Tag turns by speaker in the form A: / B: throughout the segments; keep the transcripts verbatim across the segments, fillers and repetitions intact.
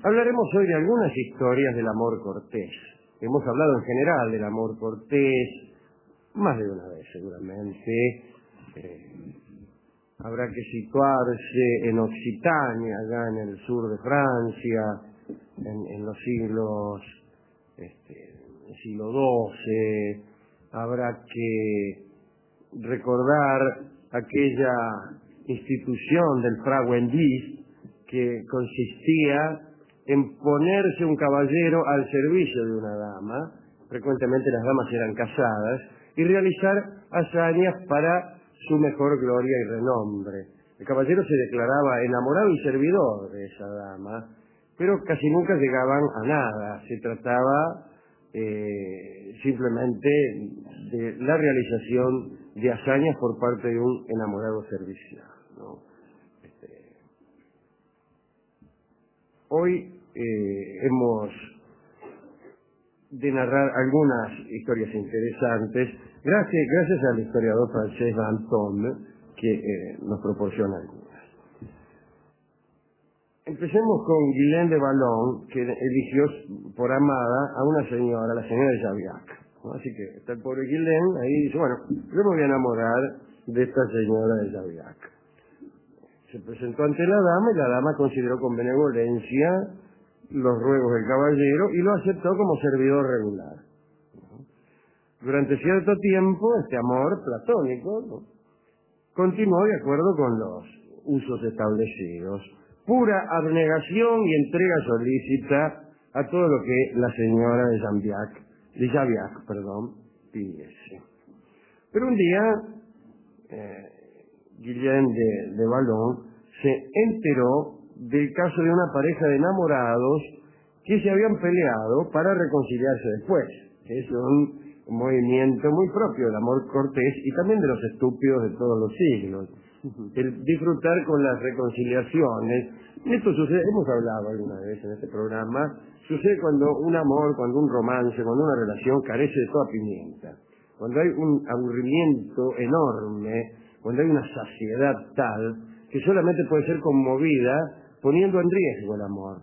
A: Hablaremos hoy de algunas historias del amor cortés. Hemos hablado en general del amor cortés, más de una vez seguramente. Eh, habrá que situarse en Occitania, allá en el sur de Francia, en, en los siglos, este, el siglo doce. Habrá que recordar aquella institución del Frauendienst que consistía en ponerse un caballero al servicio de una dama, frecuentemente las damas eran casadas, y realizar hazañas para su mejor gloria y renombre. El caballero se declaraba enamorado y servidor de esa dama, pero casi nunca llegaban a nada. Se trataba eh, simplemente de la realización de hazañas por parte de un enamorado servicial, ¿no? Este, hoy eh, hemos de narrar algunas historias interesantes, gracias, gracias al historiador francés Danton, que eh, nos proporciona algunas. Empecemos con Guillain de Vallon, que eligió por amada a una señora, la señora de Javiac, ¿no? Así que está el pobre Guillain ahí y dice, bueno, yo me voy a enamorar de esta señora de Javiac. Se presentó ante la dama y la dama consideró con benevolencia los ruegos del caballero y lo aceptó como servidor regular. Durante cierto tiempo, este amor platónico, ¿no?, continuó de acuerdo con los usos establecidos. Pura abnegación y entrega solícita a todo lo que la señora de Javiac, de Javiac, perdón, pidiese. Pero un día, eh, Guillain de, de Vallon se enteró del caso de una pareja de enamorados que se habían peleado para reconciliarse después. Es un movimiento muy propio del amor cortés y también de los estúpidos de todos los siglos. El disfrutar con las reconciliaciones. Esto sucede, hemos hablado alguna vez en este programa, sucede cuando un amor, cuando un romance, cuando una relación carece de toda pimienta. Cuando hay un aburrimiento enorme, cuando hay una saciedad tal que solamente puede ser conmovida poniendo en riesgo el amor.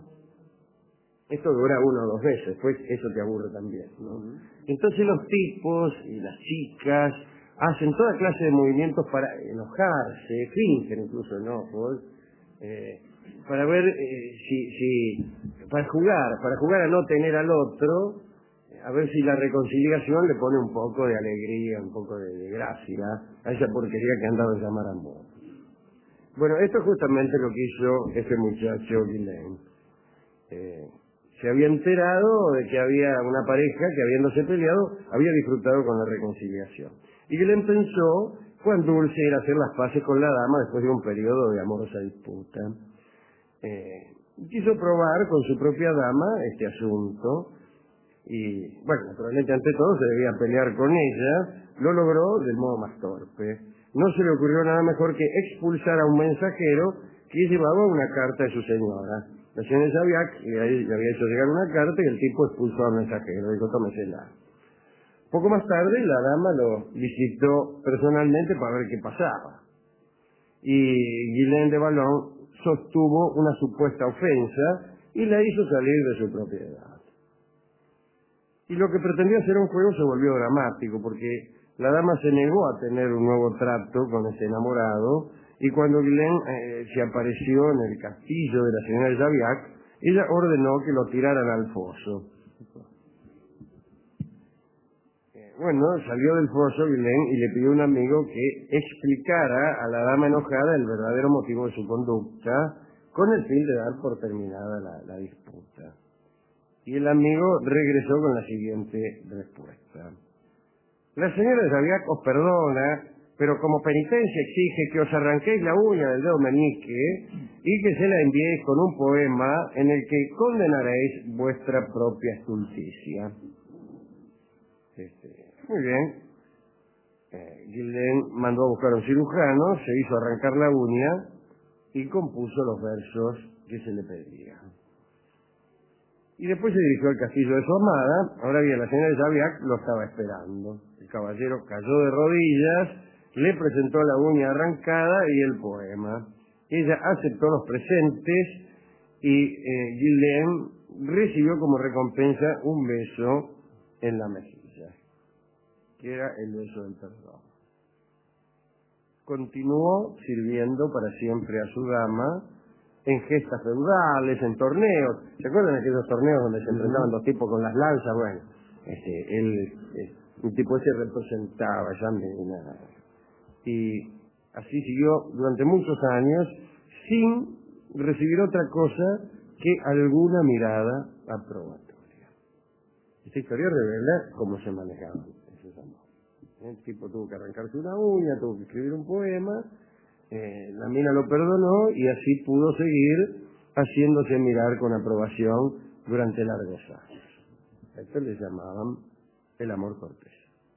A: Esto dura una o dos veces, pues eso te aburre también, ¿no? Entonces los tipos y las chicas hacen toda clase de movimientos para enojarse, fingen incluso enojos, eh, para ver eh, si, si, para jugar, para jugar a no tener al otro, a ver si la reconciliación le pone un poco de alegría, un poco de, de gracia a esa porquería que han dado a llamar amor. Bueno, esto es justamente lo que hizo este muchacho Guillain. Eh, se había enterado de que había una pareja que, habiéndose peleado, había disfrutado con la reconciliación. Y Guillain pensó cuán dulce era hacer las paces con la dama después de un periodo de amorosa disputa. Eh, quiso probar con su propia dama este asunto y, bueno, naturalmente ante todo se debía pelear con ella. Lo logró del modo más torpe. No se le ocurrió nada mejor que expulsar a un mensajero que llevaba una carta de su señora. La señora Javiac le había hecho llegar una carta y el tipo expulsó al mensajero, dijo, tómesela. Poco más tarde la dama lo visitó personalmente para ver qué pasaba. Y Guillain de Vallon sostuvo una supuesta ofensa y la hizo salir de su propiedad. Y lo que pretendía ser un juego se volvió dramático, porque la dama se negó a tener un nuevo trato con ese enamorado, y cuando Guillain eh, se apareció en el castillo de la señora Javiac, ella ordenó que lo tiraran al foso. Eh, bueno, salió del foso Guillain y le pidió a un amigo que explicara a la dama enojada el verdadero motivo de su conducta, con el fin de dar por terminada la, la disputa. Y el amigo regresó con la siguiente respuesta. La señora Javiac os perdona, pero como penitencia exige que os arranquéis la uña del dedo meñique y que se la enviéis con un poema en el que condenaréis vuestra propia estulticia. Este, muy bien. Eh, Guillain mandó a buscar a un cirujano, se hizo arrancar la uña y compuso los versos que se le pedían. Y después se dirigió al castillo de su amada. Ahora bien, la señora Javiac lo estaba esperando. El caballero cayó de rodillas, le presentó la uña arrancada y el poema. Ella aceptó los presentes y eh, Gilden recibió como recompensa un beso en la mejilla, que era el beso del perdón. Continuó sirviendo para siempre a su dama en gestas feudales, en torneos. ¿Se acuerdan de aquellos torneos donde se enfrentaban dos tipos con las lanzas? Bueno, este, él, eh, un tipo ese representaba esa mina. Y así siguió durante muchos años sin recibir otra cosa que alguna mirada aprobatoria. Esta historia revela cómo se manejaban esos amores. El tipo tuvo que arrancarse una uña, tuvo que escribir un poema, eh, la mina lo perdonó y así pudo seguir haciéndose mirar con aprobación durante largos años. A esto le llamaban el amor cortés.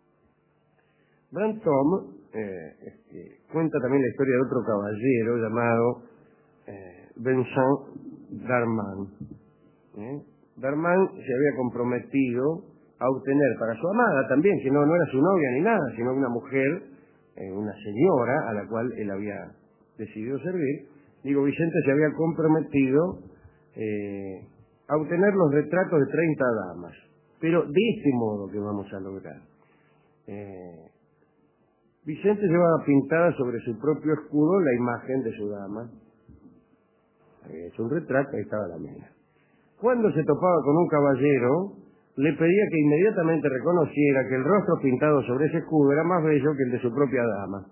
A: Brantôme eh, este, cuenta también la historia de otro caballero llamado eh, Vincent d'Armand. ¿eh? D'Armand se había comprometido a obtener para su amada también, que no, no era su novia ni nada, sino una mujer, eh, una señora a la cual él había decidido servir. Digo, Vicente se había comprometido eh, a obtener los retratos de treinta damas, pero de este modo que vamos a lograr. Eh, Vicente llevaba pintada sobre su propio escudo la imagen de su dama. Había hecho un retrato, ahí estaba la mina. Cuando se topaba con un caballero, le pedía que inmediatamente reconociera que el rostro pintado sobre ese escudo era más bello que el de su propia dama.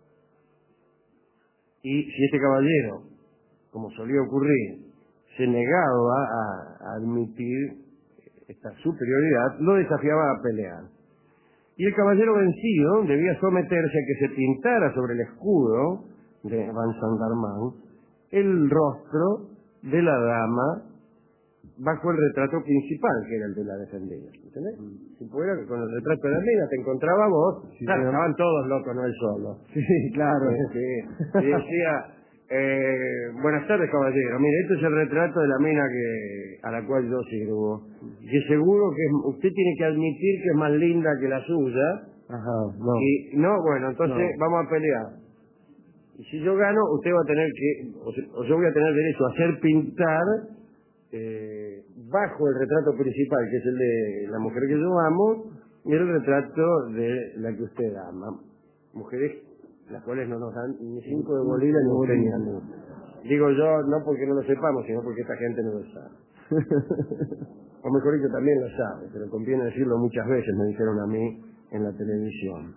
A: Y si este caballero, como solía ocurrir, se negaba a, a admitir esta superioridad, lo desafiaba a pelear. Y el caballero vencido debía someterse a que se pintara sobre el escudo de Vincent d'Armand el rostro de la dama bajo el retrato principal, que era el de la defendida. ¿Entendés? Mm. Si fuera que con el retrato de la mina te encontraba vos, sí, claro, estaban todos locos, no él solo.
B: Sí, claro.
A: Este, y decía, eh, buenas tardes, caballero. Mire, este es el retrato de la mina que a la cual yo sirvo. Y seguro que es, usted tiene que admitir que es más linda que la suya.
B: Ajá, no.
A: Y no, bueno, entonces
B: no.
A: vamos a pelear. Y si yo gano, usted va a tener que, o, se, o yo voy a tener derecho a hacer pintar Eh, bajo el retrato principal, que es el de la mujer que yo amo, y el retrato de la que usted ama. Mujeres las cuales no nos dan ni cinco de bolilla ni usted ni a mí. Digo yo, no porque no lo sepamos, sino porque esta gente no lo sabe. O mejor dicho, también lo sabe, pero conviene decirlo muchas veces, me dijeron a mí en la televisión.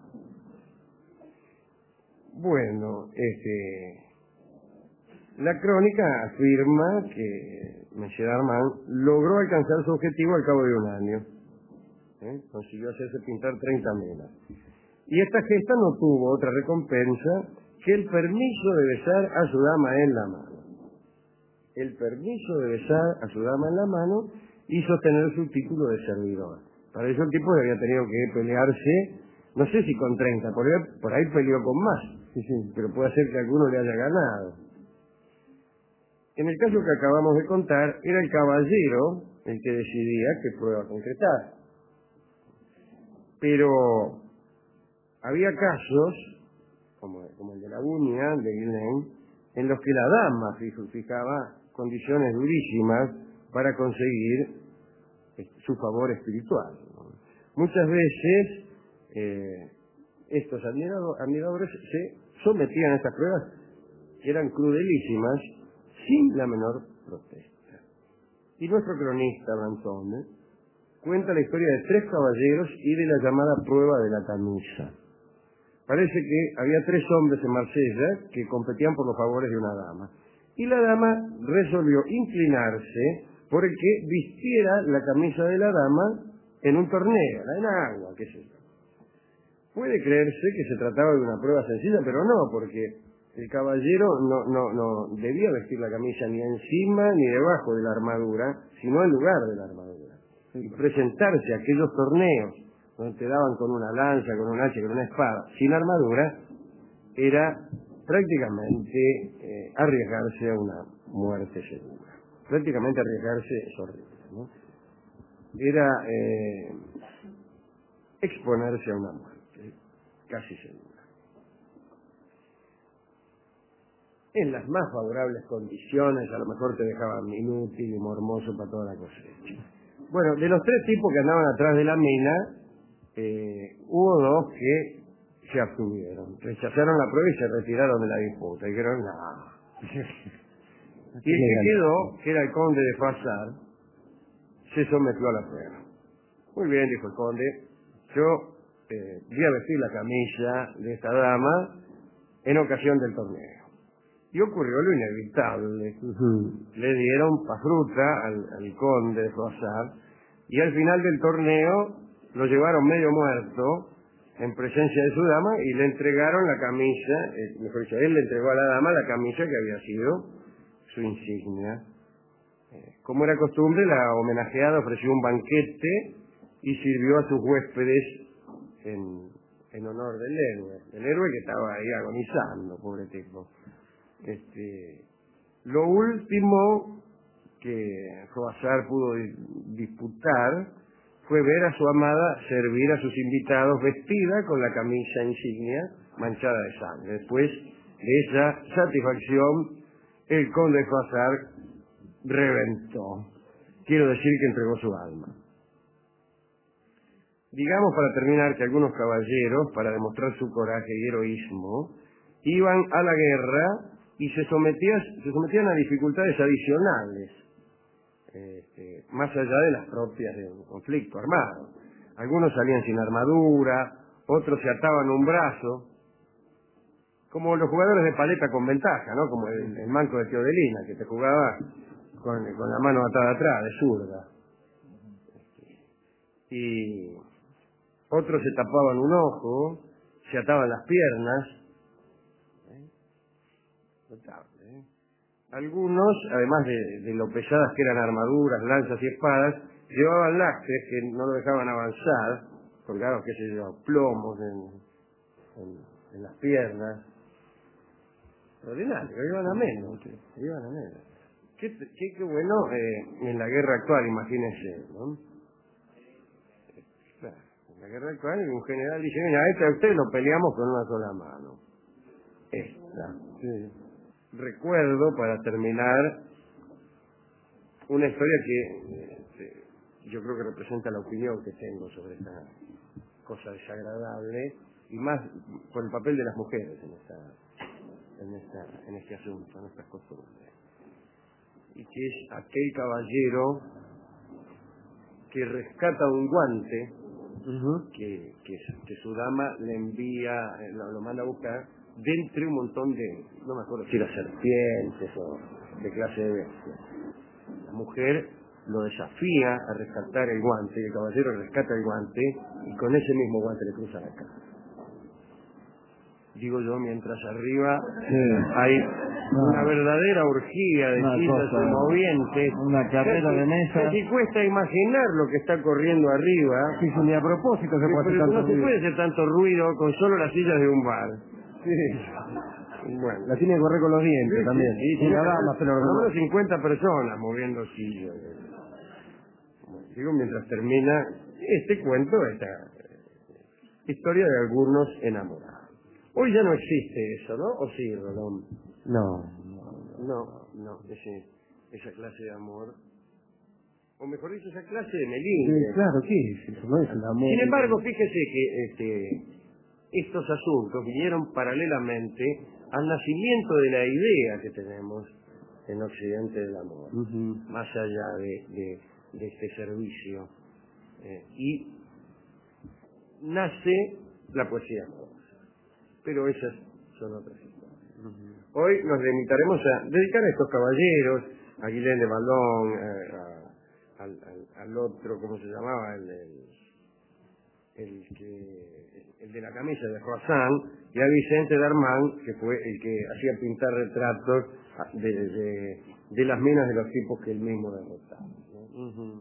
A: Bueno, este... la crónica afirma que Monsieur d'Armand logró alcanzar su objetivo al cabo de un año. ¿Eh? Consiguió hacerse pintar treinta melas. Y esta gesta no tuvo otra recompensa que el permiso de besar a su dama en la mano. El permiso de besar a su dama en la mano y sostener su título de servidor. Para eso el tipo había tenido que pelearse, no sé si con treinta, por ahí, por ahí peleó con más. Sí, sí, pero puede ser que alguno le haya ganado. En el caso que acabamos de contar, era el caballero el que decidía qué prueba concretar. Pero había casos, como, como el de la uña de Guillain, en los que la dama fijaba condiciones durísimas para conseguir su favor espiritual. Muchas veces eh, estos admirado, admiradores se sometían a estas pruebas que eran crudelísimas, sin la menor protesta. Y nuestro cronista, Brantôme, cuenta la historia de tres caballeros y de la llamada prueba de la camisa. Parece que había tres hombres en Marsella que competían por los favores de una dama. Y la dama resolvió inclinarse por el que vistiera la camisa de la dama en un torneo, en agua, qué sé yo. Puede creerse que se trataba de una prueba sencilla, pero no, porque el caballero no, no, no debía vestir la camisa ni encima ni debajo de la armadura, sino en lugar de la armadura. Y presentarse a aquellos torneos donde te daban con una lanza, con un hacha, con una espada, sin armadura, era prácticamente eh, arriesgarse a una muerte segura. Prácticamente arriesgarse es horrible, ¿no? Era eh, exponerse a una muerte casi segura. en las más favorables condiciones, a lo mejor te dejaban inútil y mormoso para toda la cosecha. Bueno, de los tres tipos que andaban atrás de la mina, eh, hubo dos que se abstuvieron, rechazaron la prueba y se retiraron de la disputa. Dijeron, no. Y el que quedó, que era el conde de Froissart, se sometió a la prueba. Muy bien, dijo el conde, yo eh, voy a vestir la camisa de esta dama en ocasión del torneo. Y ocurrió lo inevitable. Uh-huh. Le dieron pa' fruta al, al conde de Froissart y al final del torneo lo llevaron medio muerto en presencia de su dama y le entregaron la camisa, eh, mejor dicho, él le entregó a la dama la camisa que había sido su insignia. Eh, como era costumbre, la homenajeada ofreció un banquete y sirvió a sus huéspedes en, en honor del héroe, el héroe que estaba ahí agonizando, pobre tipo. Este, lo último que Froissart pudo disputar fue ver a su amada servir a sus invitados vestida con la camisa insignia manchada de sangre. Después de esa satisfacción, el conde de Froissart reventó. Quiero decir que entregó su alma. Digamos, para terminar, que algunos caballeros, para demostrar su coraje y heroísmo, iban a la guerra y se sometían, se sometían a dificultades adicionales, este, más allá de las propias de un conflicto armado. Algunos salían sin armadura, otros se ataban un brazo, como los jugadores de paleta con ventaja, ¿no? Como el, el manco de Teodelina, que te jugaba con, con la mano atada atrás, de zurda. Y otros se tapaban un ojo, se ataban las piernas. ¿Eh? Notable, ¿eh? Algunos, además de, de lo pesadas que eran armaduras, lanzas y espadas, llevaban lastres que no lo dejaban avanzar, porque claro, qué sé yo, plomos en, en, en las piernas. Extraordinario, iban a menos, iban a menos. Qué, qué, qué bueno eh, en la guerra actual, imagínense, ¿no? Claro, en la guerra actual un general dice, mira, esta a usted lo peleamos con una sola mano. Esta. Sí. Recuerdo, para terminar, una historia que este, yo creo que representa la opinión que tengo sobre esta cosa desagradable, y más por el papel de las mujeres en esta, en esta, en este asunto, en estas costumbres. Y que es aquel caballero que rescata un guante uh-huh. que, que, que su dama le envía, lo, lo manda a buscar, de entre un montón de, no me acuerdo si era serpientes o de clase de bestias. La mujer lo desafía a rescatar el guante, y el caballero rescata el guante, y con ese mismo guante le cruza la cara. Digo yo, mientras arriba sí. hay no. una verdadera orgía de sillas y movientes,
B: una carrera de mesa.
A: Si cuesta imaginar lo que está corriendo arriba.
B: Sí, ni a propósito se puede hacer tanto
A: no
B: ruido.
A: se puede hacer tanto ruido con solo las sillas de un bar.
B: Sí. Bueno, la tiene que correr con los dientes sí, también.
A: Sí, sí, sí, nada más, pero por lo menos cincuenta personas moviendo sillas. Digo, mientras termina este cuento, esta historia de algunos enamorados. Hoy ya no existe eso, ¿no? ¿O sí, Rolón?
B: No.
A: No, no, ese, esa clase de amor. O mejor dicho, esa clase de melingue.
B: Sí, claro, ¿qué es eso? No es el amor.
A: Sin embargo, fíjese que este, estos asuntos vinieron paralelamente al nacimiento de la idea que tenemos en Occidente del amor, uh-huh. más allá de, de, de este servicio. Eh, y nace la poesía amorosa. Pero esas son otras historias. Uh-huh. Hoy nos limitaremos a dedicar a estos caballeros, a Guillén de Vallon, eh, a, al, al, al otro, ¿cómo se llamaba? El, el, el que el de la camisa de Froissart, y a Vicente Darmán, que fue el que hacía pintar retratos de, de, de las minas de los tipos que él mismo derrotaba, ¿no? Uh-huh.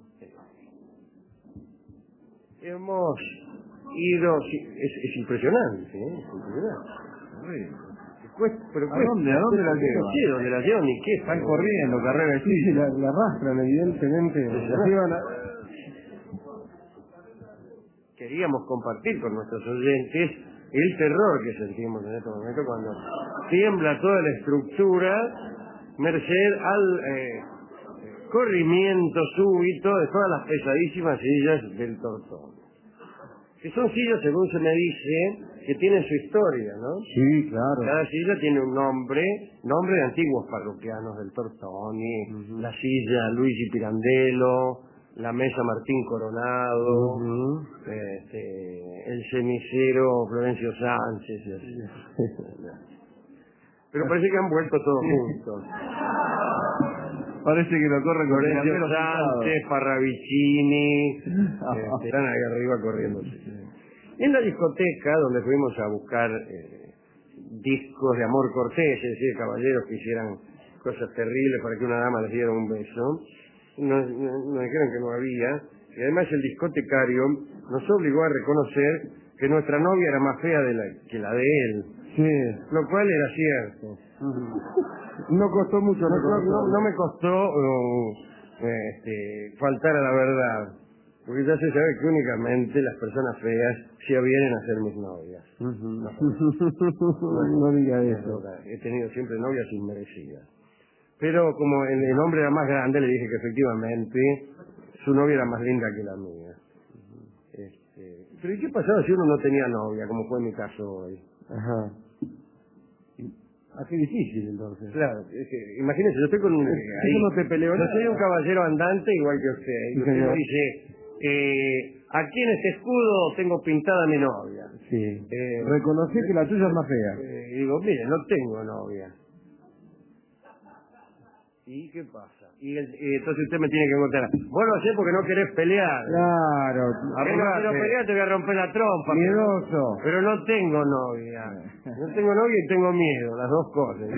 A: Hemos ido, es, es impresionante, ¿eh? Es impresionante. Cuesta, pero
B: ¿A dónde? ¿A dónde la llevan?
A: No sé dónde la llevan ni qué.
B: Están corriendo, carrera de sí, la, la arrastran, evidentemente. La llevan a...
A: Queríamos compartir con nuestros oyentes el terror que sentimos en este momento cuando tiembla toda la estructura merced al eh, corrimiento súbito de todas las pesadísimas sillas del Tortón. Que son sillas, según se me dice, que tienen su historia, ¿no?
B: Sí, claro.
A: Cada silla tiene un nombre, nombre de antiguos parroquianos del Tortoni, uh-huh. La silla Luigi Pirandello, la mesa Martín Coronado, uh-huh. este, el cenicero Florencio Sánchez, y así. Pero parece que han vuelto todos juntos.
B: Parece que lo corre con
A: Florencio Sánchez, Parravicini, este, están ahí arriba corriendo. En la discoteca, donde fuimos a buscar eh, discos de amor cortés, es decir, caballeros que hicieran cosas terribles para que una dama les diera un beso, nos, nos dijeron que no había, y además el discotecario nos obligó a reconocer que nuestra novia era más fea de la, que la de él.
B: Sí.
A: Lo cual era cierto.
B: No costó mucho.
A: No, no, no, no me costó uh, este, faltar a la verdad. Porque ya se sabe que únicamente las personas feas se avienen a ser mis novias.
B: Uh-huh.
A: No,
B: no, no diga eso.
A: He tenido siempre novias inmerecidas. Pero como el, el hombre era más grande, le dije que efectivamente su novia era más linda que la mía. Este, pero ¿y qué pasaba si uno no tenía novia, como fue mi caso hoy?
B: Ajá. Ah, qué difícil entonces.
A: Claro, es que, imagínese, yo estoy con un...
B: Ahí, no te peleo
A: yo
B: nada.
A: soy un caballero andante igual que usted. Y usted me dice, eh, aquí en este escudo tengo pintada mi novia.
B: Sí.
A: Eh,
B: Reconocí que la tuya es más fea.
A: Eh, y digo, mire, no tengo novia. ¿Y qué pasa? Y, el, y entonces usted me tiene que contar. Vos lo hacés porque no querés pelear.
B: Claro.
A: A ver, no quiero pelear, te voy a romper la trompa.
B: Miedoso.
A: Pero, pero no tengo novia. No tengo novia y tengo miedo, las dos cosas.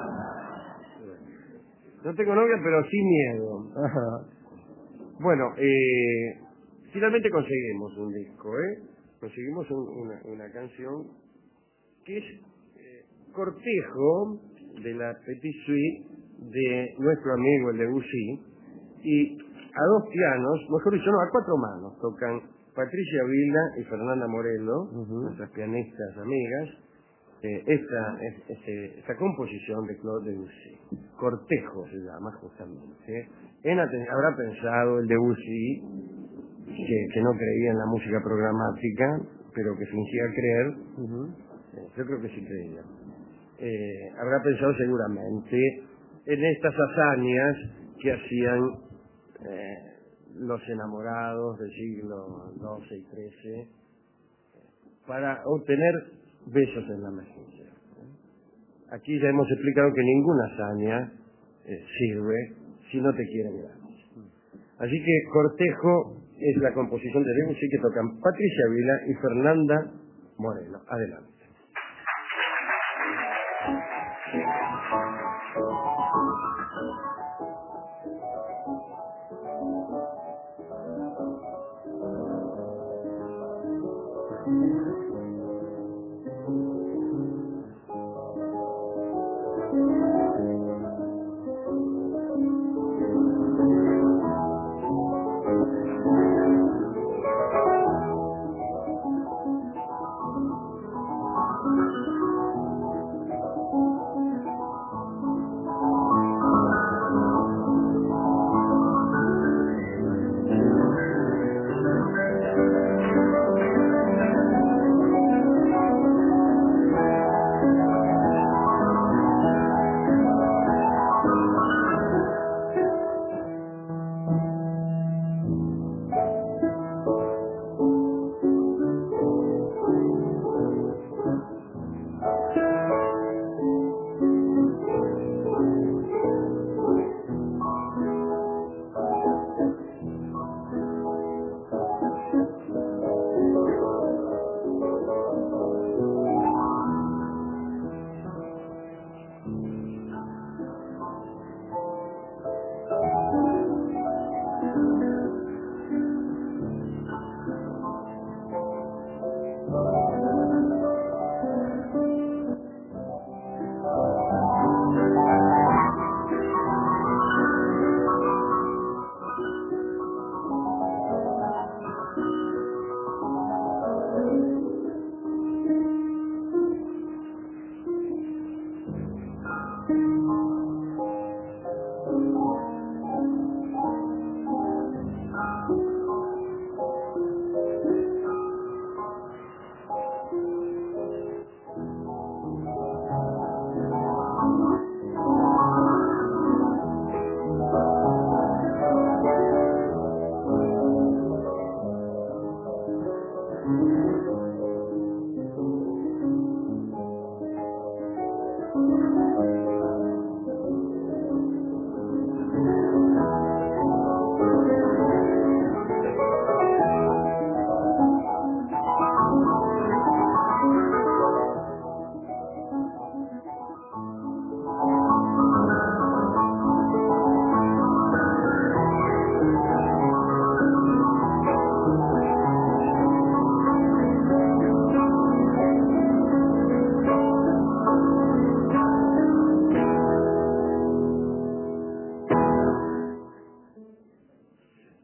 A: No tengo novia, pero sí miedo.
B: Ajá.
A: Bueno, eh, finalmente conseguimos un disco, ¿eh? Conseguimos un, una, una canción que es eh, cortejo de la Petit Suite de nuestro amigo el Debussy, y a dos pianos, mejor dicho, no, a cuatro manos, tocan Patricia Vila y Fernanda Morello, uh-huh. nuestras pianistas amigas, eh, esta, es, este, esta composición de Claude Debussy. Cortejo se llama justamente. En aten- habrá pensado el Debussy que, que no creía en la música programática, pero que fingía creer. Uh-huh. eh, yo creo que sí creía. Eh, habrá pensado seguramente en estas hazañas que hacían eh, los enamorados del siglo doce y trece para obtener besos en la mejilla. Aquí ya hemos explicado que ninguna hazaña eh, sirve si no te quieren gratis. Así que Cortejo es la composición de Debussy que tocan Patricia Vila y Fernanda Moreno. Adelante.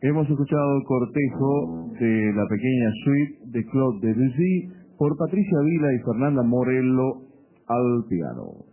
C: Hemos escuchado el cortejo de la pequeña suite de Claude Debussy por Patricia Vila y Fernanda Morello al piano.